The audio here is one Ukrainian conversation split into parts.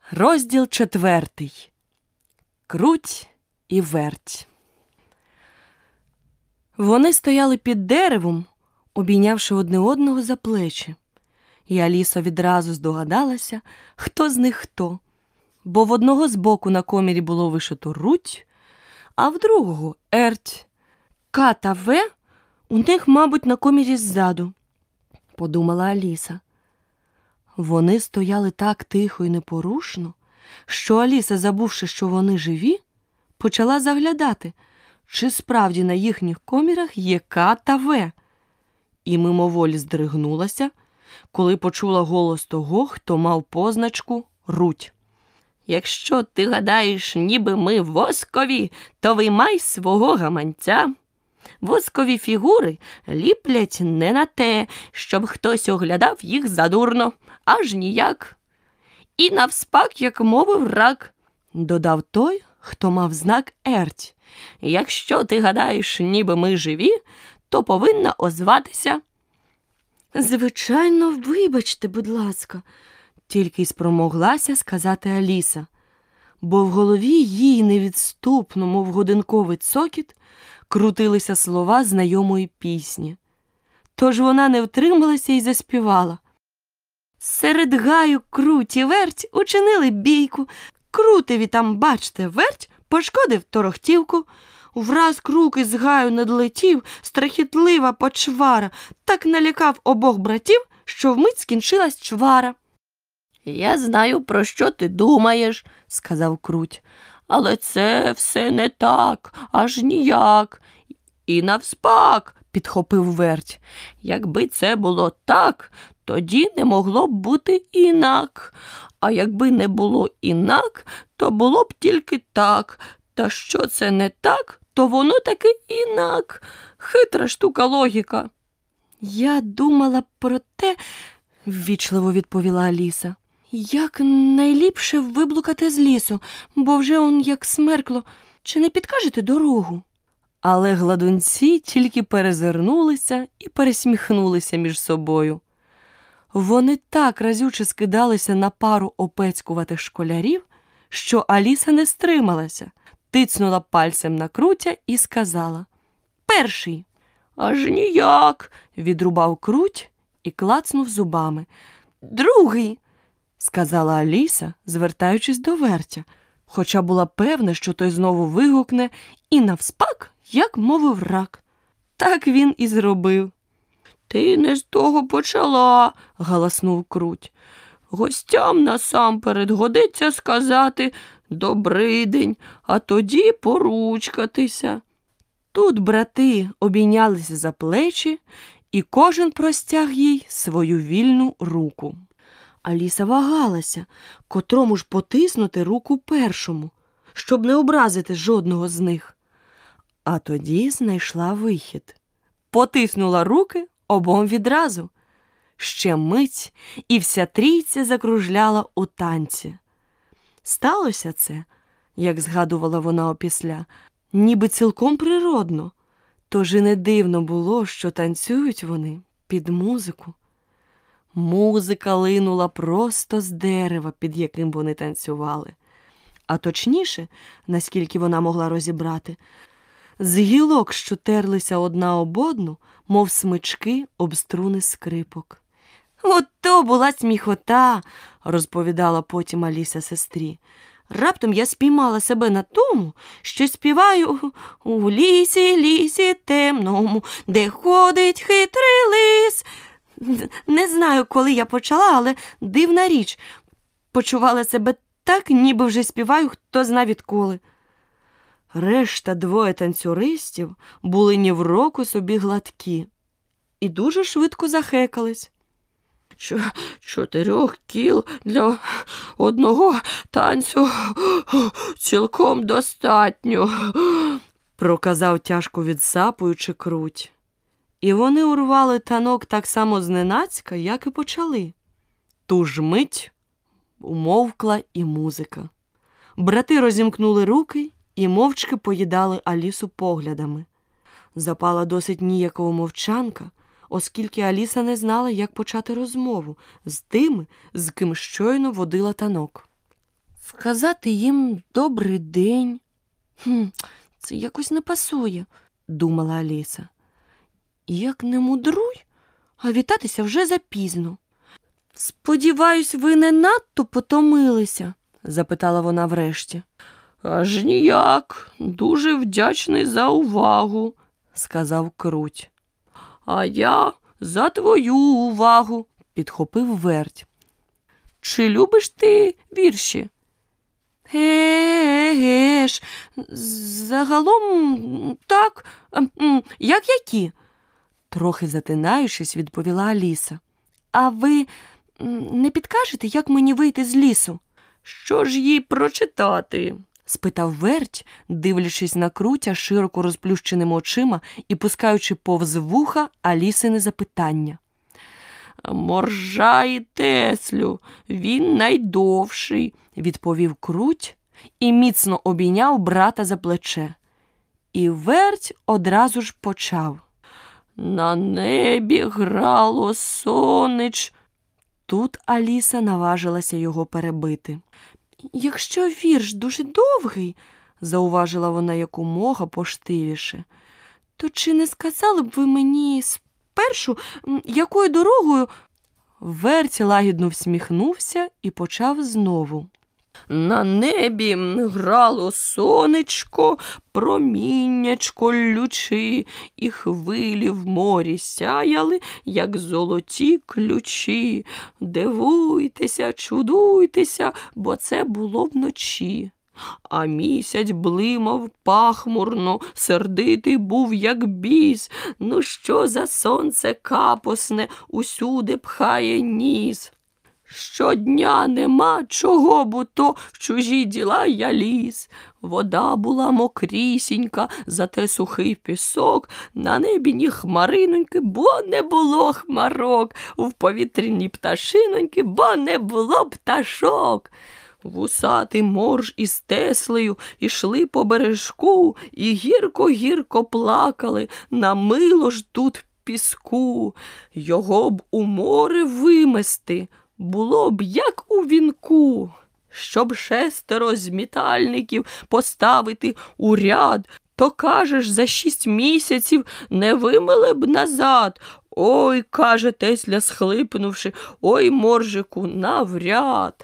Розділ 4. Круть і верть. Вони стояли під деревом, обійнявши одне одного за плечі. І Аліса відразу здогадалася, хто з них хто. Бо в одного збоку на комірі було вишито руть, а в другого – ерть. К та В у них, мабуть, на комірі ззаду, подумала Аліса. Вони стояли так тихо і непорушно, що Аліса, забувши, що вони живі, почала заглядати, чи справді на їхніх комірах є К та В. І мимоволі здригнулася, коли почула голос того, хто мав позначку «Руть». «Якщо ти гадаєш, ніби ми воскові, то виймай свого гаманця. Воскові фігури ліплять не на те, щоб хтось оглядав їх задурно, аж ніяк. І навспак, як мовив рак», – додав той, хто мав знак «Ерть». «Якщо ти гадаєш, ніби ми живі, то повинна озватися». «Звичайно, вибачте, будь ласка», – тільки й спромоглася сказати Аліса, бо в голові їй невідступно, мов годинковий цокіт, крутилися слова знайомої пісні. Тож вона не втрималася і заспівала. «Серед гаю круть і верть учинили бійку, крутеві там, бачте, верть пошкодив торохтівку. Враз крук із гаю надлетів, страхітлива почвара, так налякав обох братів, що вмить скінчилась чвара». «Я знаю, про що ти думаєш», – сказав Круть, – «але це все не так, аж ніяк». «І навспак», – підхопив верть, – «якби це було так, тоді не могло б бути інак. А якби не було інак, то було б тільки так. Та що це не так, то воно таки інак. Хитра штука логіка». «Я думала про те», – ввічливо відповіла Аліса, – «як найліпше виблукати з лісу, бо вже он як смеркло. Чи не підкажете дорогу?» Але гладунці тільки перезирнулися і пересміхнулися між собою. Вони так разюче скидалися на пару опецькуватих школярів, що Аліса не стрималася, тицнула пальцем на Крутя і сказала: «Перший». «Аж ніяк», – відрубав Круть і клацнув зубами. «Другий», – сказала Аліса, звертаючись до вертя, хоча була певна, що той знову вигукне «і навспак, як мовив рак». Так він і зробив. «Ти не з того почала», – галаснув Круть. «Гостям насамперед годиться сказати «добрий день», а тоді поручкатися». Тут брати обійнялися за плечі, і кожен простяг їй свою вільну руку. Аліса вагалася, котрому ж потиснути руку першому, щоб не образити жодного з них. А тоді знайшла вихід. Потиснула руки обом відразу. Ще мить, і вся трійця закружляла у танці. Сталося це, як згадувала вона опісля, ніби цілком природно, тож і не дивно було, що танцюють вони під музику. Музика линула просто з дерева, під яким вони танцювали. А точніше, наскільки вона могла розібрати, з гілок, що терлися одна об одну, мов смички об струни скрипок. «Ото була сміхота», – розповідала потім Аліса сестрі. «Раптом я спіймала себе на тому, що співаю у лісі, лісі темному, де ходить хитрий лис». Не знаю, коли я почала, але дивна річ. Почувала себе так, ніби вже співаю хто зна відколи. Решта двоє танцюристів були ні в року собі гладкі і дуже швидко захекались. «4 кіл для одного танцю цілком достатньо», – проказав, тяжко відсапуючи Круть. І вони урвали танок так само зненацька, як і почали. Ту ж мить умовкла і музика. Брати розімкнули руки і мовчки поїдали Алісу поглядами. Запала досить ніякова мовчанка, оскільки Аліса не знала, як почати розмову з тими, з ким щойно водила танок. Сказати їм «добрий день». Це якось не пасує, думала Аліса. Як не мудруй, а вітатися вже запізно. Сподіваюсь, ви не надто потомилися? Запитала вона врешті. Аж ніяк, дуже вдячний за увагу, сказав Круть. А я за твою увагу, підхопив Верть. Чи любиш ти вірші? Еге ж, загалом так, як які? Трохи затинаючись, відповіла Аліса. А ви не підкажете, як мені вийти з лісу? Що ж їй прочитати? Спитав Верть, дивлячись на Крутя широко розплющеними очима і пускаючи повз вуха Алісине запитання. Моржа і Теслю, він найдовший, відповів Круть і міцно обійняв брата за плече. І Верть одразу ж почав. На небі грало сонечко. Тут Аліса наважилася його перебити. Якщо вірш дуже довгий, зауважила вона якомога поштивіше, то чи не сказали б ви мені спершу, якою дорогою? Верть лагідно всміхнувся і почав знову. На небі грало сонечко, проміннячко лючи, і хвилі в морі сяяли, як золоті ключі. Дивуйтеся, чудуйтеся, бо це було вночі. А місяць блимав пахмурно, сердитий був, як біс. Ну що за сонце капосне, усюди пхає ніс? Щодня нема чого, бо то в чужі діла я ліз. Вода була мокрісінька, зате сухий пісок, на небі ні хмариноньки, бо не було хмарок, в повітрі ні пташиноньки, бо не було пташок. Вусатий морж із Теслею ішли по бережку і гірко-гірко плакали, на мило ж тут піску. Його б у море вимести було б як у вінку. Щоб 6 змітальників поставити у ряд, то, кажеш, за 6 місяців не вимили б назад. Ой, каже Тесля, схлипнувши, ой, моржику, навряд.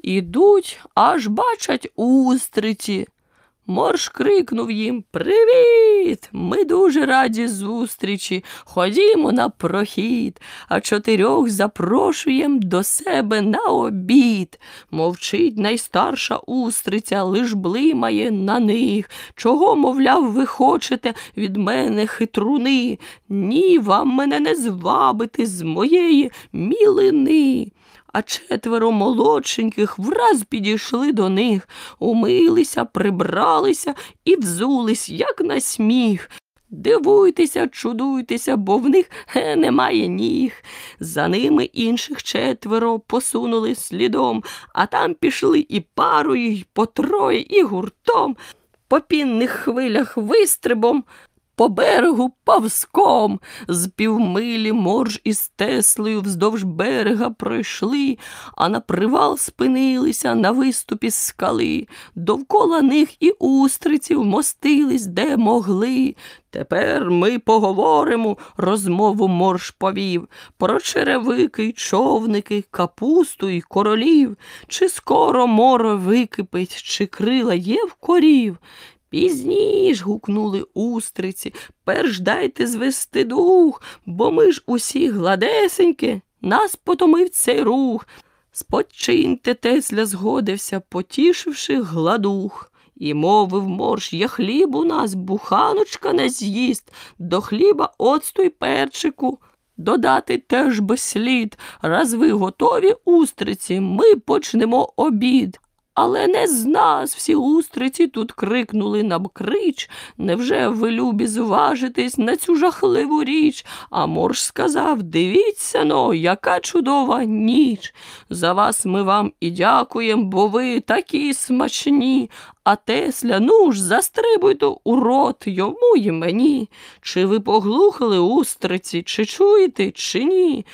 Ідуть, аж бачать устриці. Морж крикнув їм: «Привіт! Ми дуже раді зустрічі, ходімо на прохід, а 4 запрошуєм до себе на обід». Мовчить найстарша устриця, лиш блимає на них. «Чого, мовляв, ви хочете від мене, хитруни? Ні, вам мене не звабити з моєї мілини». А 4 молодшеньких враз підійшли до них, умилися, прибралися і взулись, як на сміх. Дивуйтеся, чудуйтеся, бо в них немає ніг. За ними інших 4 посунули слідом, а там пішли і парою, і по 3, і гуртом, по пінних хвилях вистрибом, по берегу повзком. З півмилі морж із Теслею вздовж берега пройшли, а на привал спинилися на виступі скали. Довкола них і устриці вмостились, де могли. «Тепер ми поговоримо», – розмову морж повів, «про черевики й човники, капусту й королів. Чи скоро море википить, чи крила є в корів?» «Пізніш», – гукнули устриці, «перш дайте звести дух, бо ми ж усі гладесенькі, нас потомив цей рух». «Спочиньте», – Тесля згодився, потішивши гладух. І мовив морж: «Є хліб у нас, буханочка на з'їзд, до хліба оцту й перчику додати теж би слід. Раз ви готові, устриці, ми почнемо обід». Але не з нас, всі устриці тут крикнули навкрич: «Невже ви любі зважитесь на цю жахливу річ?» А морж сказав: «Дивіться-но, яка чудова ніч! За вас ми вам і дякуєм, бо ви такі смачні. А Тесля, ну ж, застрибуйте у рот йому й мені. Чи ви поглухали, устриці, чи чуєте, чи ні?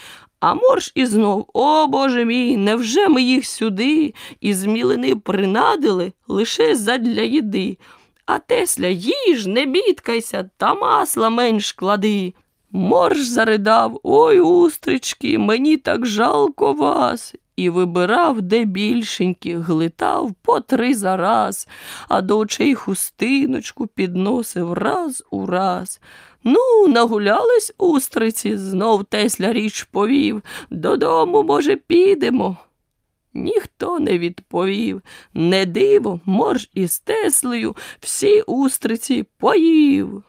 А морж і знов: «О, Боже мій, невже ми їх сюди із мілини принадили лише задля їди? А Тесля, їж, не бідкайся, та масла менш клади». Морж заридав: «Ой, устрички, мені так жалко вас». І вибирав, де більшенькі, глитав по 3 за раз, а до очей хустиночку підносив раз у раз. Ну, нагулялись устриці, знов Тесля річ повів: «Додому, може, підемо?» Ніхто не відповів. Не диво, морж із Теслею всі устриці поїв.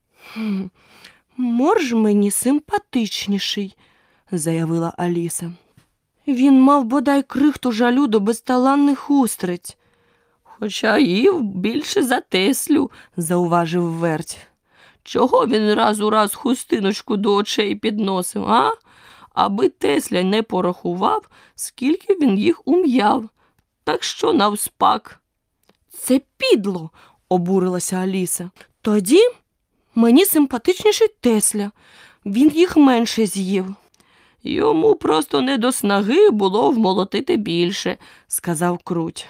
«Морж мені симпатичніший», – заявила Аліса. «Він мав бодай крихту жалю до безталанних устриць». «Хоча їв більше за Теслю», – зауважив верть. «Чого він раз у раз хустиночку до очей підносив, а? Аби Тесля не порахував, скільки він їх ум'яв. Так що навспак». «Це підло», – обурилася Аліса. «Тоді мені симпатичніший Тесля. Він їх менше з'їв». «Йому просто не до снаги було вмолотити більше», – сказав Круть.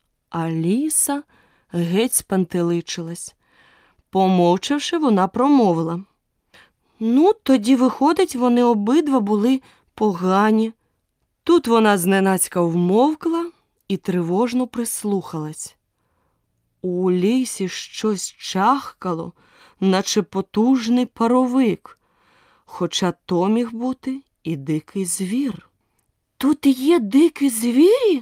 Аліса геть спантеличилась. Помовчавши, вона промовила: «Ну, тоді, виходить, вони обидва були погані». Тут вона зненацька вмовкла і тривожно прислухалась. У лісі щось чахкало, наче потужний паровик, хоча то міг бути і дикий звір. «Тут є дикі звірі?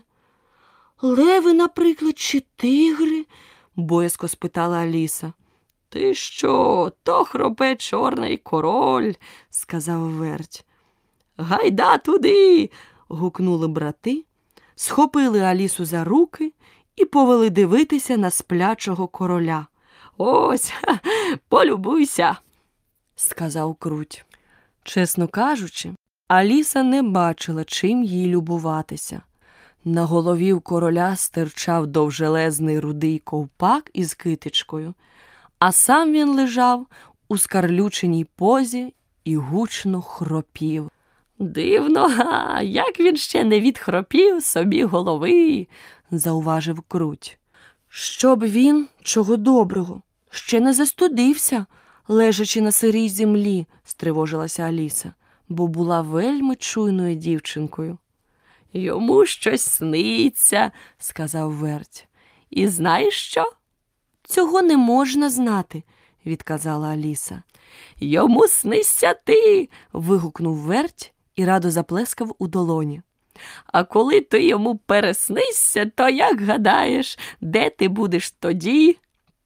Леви, наприклад, чи тигри?» – боязко спитала Аліса. «Ти що, то хропе Чорний король», – сказав верть. «Гайда туди!» – гукнули брати, схопили Алісу за руки і повели дивитися на сплячого короля. «Ось, полюбуйся», – сказав Круть. Чесно кажучи, Аліса не бачила, чим їй любуватися. На голові в короля стирчав довжелезний рудий ковпак із китичкою, а сам він лежав у скарлюченій позі і гучно хропів. «Дивно, як він ще не відхропів собі голови», – зауважив Круть. «Щоб він, чого доброго, ще не застудився, лежачи на сирій землі», – стривожилася Аліса, бо була вельми чуйною дівчинкою. «Йому щось сниться», – сказав верть. «І знаєш що?» «Цього не можна знати», – відказала Аліса. «Йому снишся ти», – вигукнув верть і радо заплескав у долоні. «А коли ти йому переснишся, то як гадаєш, де ти будеш тоді?»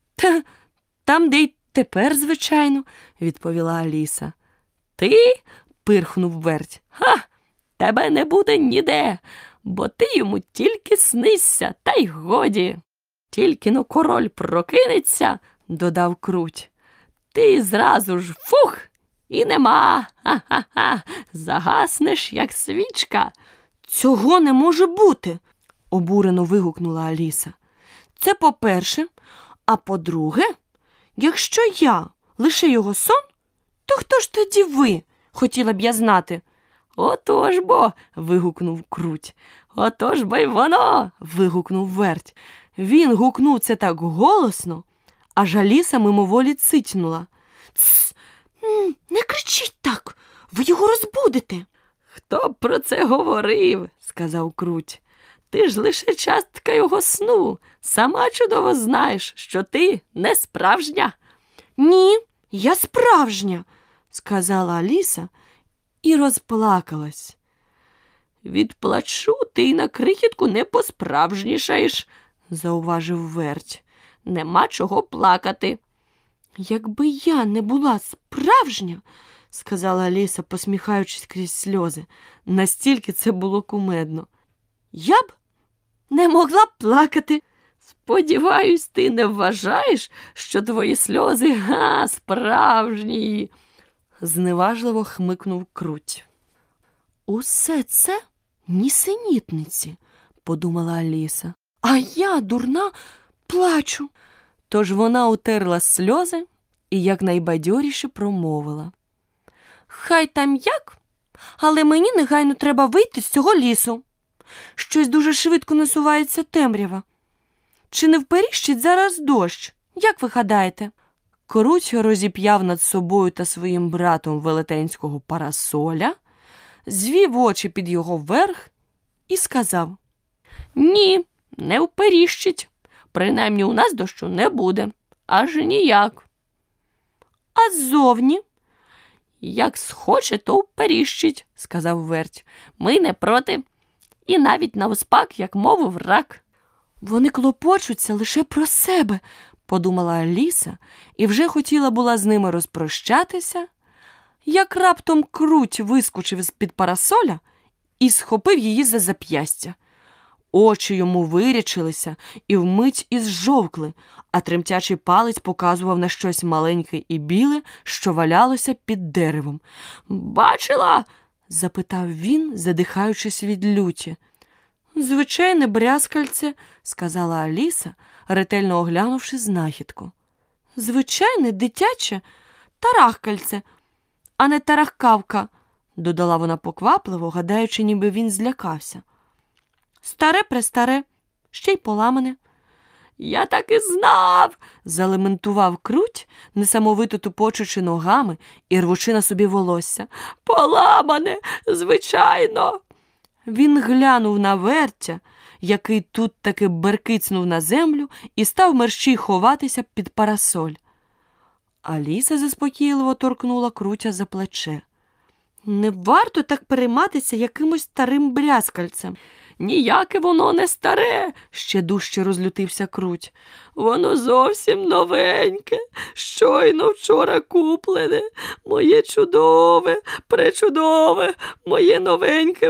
«Там, де й тепер, звичайно», – відповіла Аліса. «Ти?» – пирхнув верть. «Ха! Тебе не буде ніде, бо ти йому тільки снишся, та й годі. Тільки-но король прокинеться», – додав Круть, «ти зразу ж фух, і нема, ха-ха-ха, загаснеш, як свічка». «Цього не може бути», – обурено вигукнула Аліса. «Це по-перше, а по-друге, якщо я лише його сон, то хто ж тоді ви, хотіла б я знати?» «Отож бо», – вигукнув Круть. «Отож бо й воно», – вигукнув верть. Він гукнув це так голосно, аж Аліса мимоволі цитьнула. «Тсс, не кричіть так, ви його розбудите». «Хто б про це говорив?» – сказав Круть. «Ти ж лише частка його сну. Сама чудово знаєш, що ти не справжня». «Ні, я справжня», – сказала Аліса і розплакалась. «Відплачу, ти й на крихітку не посправжнішаєш», – зауважив верть. «Нема чого плакати». «Якби я не була справжня», – сказала Аліса, посміхаючись крізь сльози, настільки це було кумедно, «я б не могла б плакати». «Сподіваюсь, ти не вважаєш, що твої сльози, справжні», – зневажливо хмикнув Круть. «Усе це нісенітниці», – подумала Аліса. «А я, дурна, плачу». Тож вона утерла сльози і якнайбадьоріше промовила: «Хай там як, Але мені негайно треба вийти з цього лісу. Щось дуже швидко насувається темрява. Чи не вперіщить зараз дощ? Як ви гадаєте? Круть розіп'яв над собою та своїм братом велетенського парасоля, звів очі під його верх і сказав: «Ні, не вперіщить. Принаймні у нас дощу не буде. Аж ніяк. А ззовні? Як схоче, то вперіщить, сказав верть. Ми не проти. І навіть навспак, як мовив рак. Вони клопочуться лише про себе, подумала Аліса, і вже хотіла була з ними розпрощатися, як раптом Круть вискочив з-під парасоля і схопив її за зап'ястя. Очі йому вирячилися і вмить ізжовкли, а тремтячий палець показував на щось маленьке і біле, що валялося під деревом. «Бачила?» – запитав він, задихаючись від люті. «Звичайне брязкальце», – сказала Аліса, ретельно оглянувши знахідку. «Звичайне дитяче тарахкальце, а не тарахкавка», – додала вона поквапливо, гадаючи, ніби він злякався. «Старе-престаре, ще й поламане». «Я так і знав!» – залементував Круть, несамовито тупочучи ногами і рвучи на собі волосся. «Поламане, звичайно!» Він глянув на вертя, який тут таки беркицнув на землю і став мерщій ховатися під парасоль. Аліса заспокійливо торкнула Крутя за плече. «Не варто так перейматися якимось старим брязкальцем». «Ніяке воно не старе», – ще дужче розлютився Круть. «Воно зовсім новеньке, щойно вчора куплене, моє чудове, пречудове, моє новеньке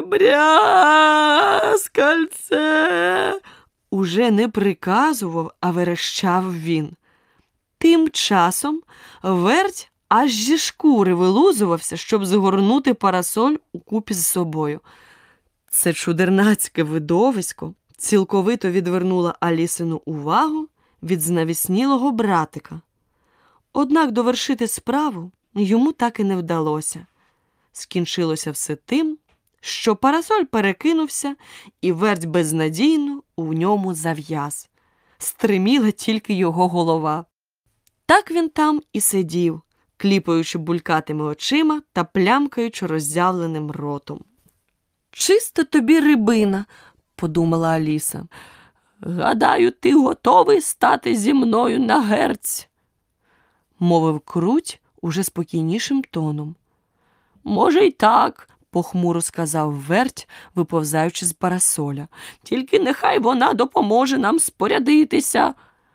брязкальце». Уже не приказував, а верещав він. Тим часом верть аж зі шкури вилузувався, щоб згорнути парасоль укупі з собою. Це чудернацьке видовисько цілковито відвернуло Алісину увагу від знавіснілого братика. Однак довершити справу йому так і не вдалося. Скінчилося все тим, що парасоль перекинувся, і верть безнадійно у ньому зав'яз. Стриміла тільки його голова. Так він там і сидів, кліпаючи булькатими очима та плямкаючи роззявленим ротом. «Чиста тобі рибина», – подумала Аліса. «Гадаю, ти готовий стати зі мною на герць», – мовив Круть уже спокійнішим тоном. «Може, й так», – похмуро сказав верть, виповзаючи з парасоля. «Тільки нехай вона допоможе нам спорядитися».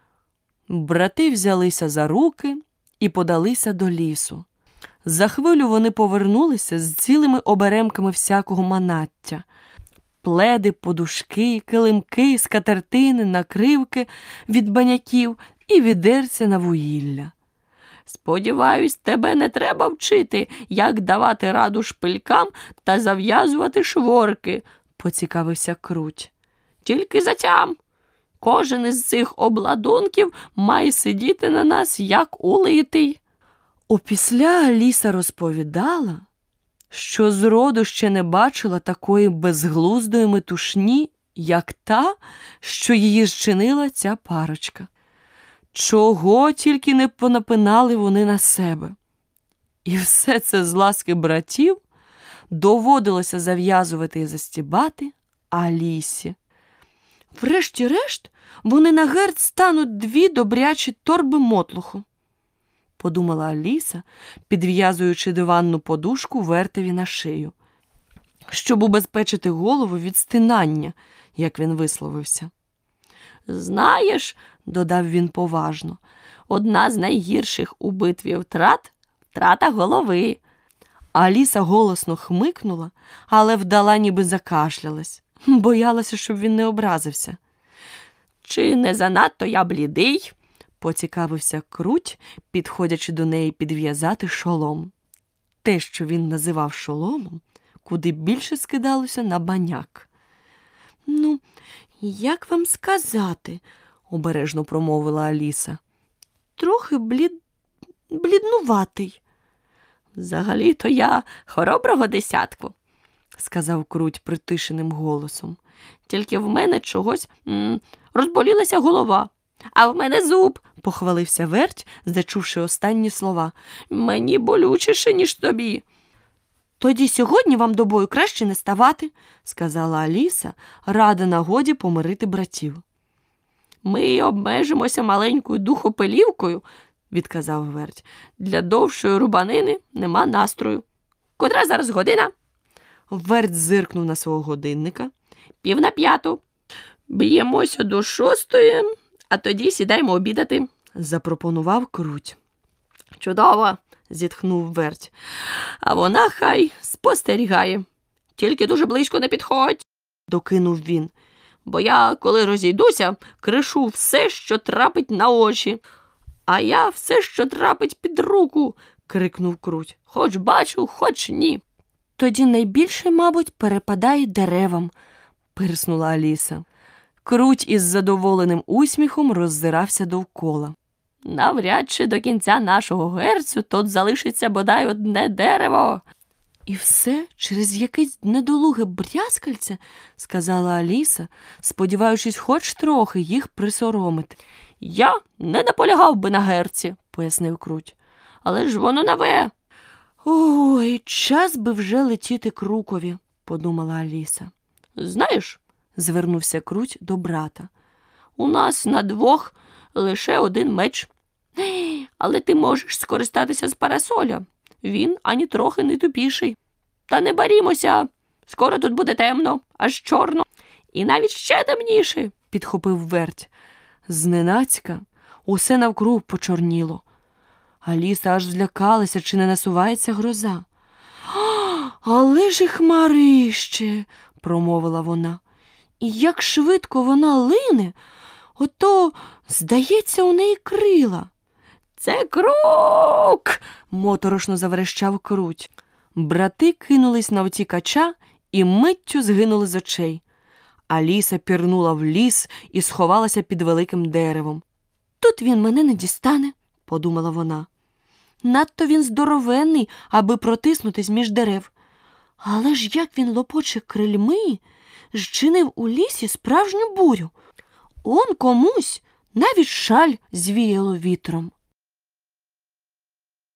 Брати взялися за руки і подалися до лісу. За хвилю вони повернулися з цілими оберемками всякого манаття. Пледи, подушки, килимки, скатертини, накривки від баняків і відерця на вугілля. «Сподіваюсь, тебе не треба вчити, як давати раду шпилькам та зав'язувати шворки», – поцікавився Круть. «Тільки затям. Кожен із цих обладунків має сидіти на нас, як улитий». Опісля Аліса розповідала, що зроду ще не бачила такої безглуздої метушні, як та, що її зчинила ця парочка. Чого тільки не понапинали вони на себе. І все це з ласки братів доводилося зав'язувати і застібати Алісі. Врешті-решт вони на герць стануть дві добрячі торби мотлуху, подумала Аліса, підв'язуючи диванну подушку вертеві на шию, щоб убезпечити голову від стинання, як він висловився. «Знаєш», – додав він поважно, – «одна з найгірших у битві втрат – втрата голови». Аліса голосно хмикнула, але вдала, ніби закашлялась. Боялася, щоб він не образився. «Чи не занадто я блідий?» – поцікавився Круть, підходячи до неї підв'язати шолом. Те, що він називав шоломом, куди більше скидалося на баняк. «Ну, як вам сказати?» – обережно промовила Аліса. «Трохи бліднуватий». Взагалі-то я хороброго десятку, сказав Круть притишеним голосом. Тільки в мене чогось розболілася голова. А в мене зуб, похвалився Верть, зачувши останні слова. Мені болючіше, ніж тобі. Тоді сьогодні вам до бою краще не ставати, сказала Аліса, рада нагоді помирити братів. Ми обмежимося маленькою духопилівкою, відказав Верть. Для довшої рубанини нема настрою. Котра зараз година? Верть зиркнув на свого годинника. 4:45. Б'ємося до 6:00, а тоді сідаємо обідати, запропонував Круть. Чудово, зітхнув Верть. А вона хай спостерігає. Тільки дуже близько не підходь, докинув він. Бо я, коли розійдуся, кришу все, що трапить на очі. А я все, що трапить під руку, крикнув Круть. Хоч бачу, хоч ні. Тоді найбільше, мабуть, перепадає деревам, пирснула Аліса. Круть із задоволеним усміхом роззирався довкола. Навряд чи до кінця нашого герцю тут залишиться бодай одне дерево. І все через якесь недолуге брязкальце, сказала Аліса, сподіваючись хоч трохи їх присоромити. Я не наполягав би на герці, пояснив Круть. Але ж воно нове. Ой, час би вже летіти Крукові, подумала Аліса. Знаєш, звернувся Круть до брата, у нас на двох лише один меч. Але ти можеш скористатися з парасоля. Він ані трохи не тупіший. Та не барімося. Скоро тут буде темно, аж чорно. І навіть ще темніше, підхопив Верть. Зненацька усе навкруг почорніло. Аліса аж злякалася, чи не насувається гроза. Але ж і хмарище, промовила вона. І як швидко вона лине, ото, здається, у неї крила. Це Крук! Моторошно заверещав Круть. Брати кинулись на втікача і миттю згинули з очей. Аліса пірнула в ліс і сховалася під великим деревом. Тут він мене не дістане, подумала вона. Надто він здоровенний, аби протиснутись між дерев. Але ж як він лопоче крильми, зчинив у лісі справжню бурю. Он комусь навіть шаль звіяло вітром.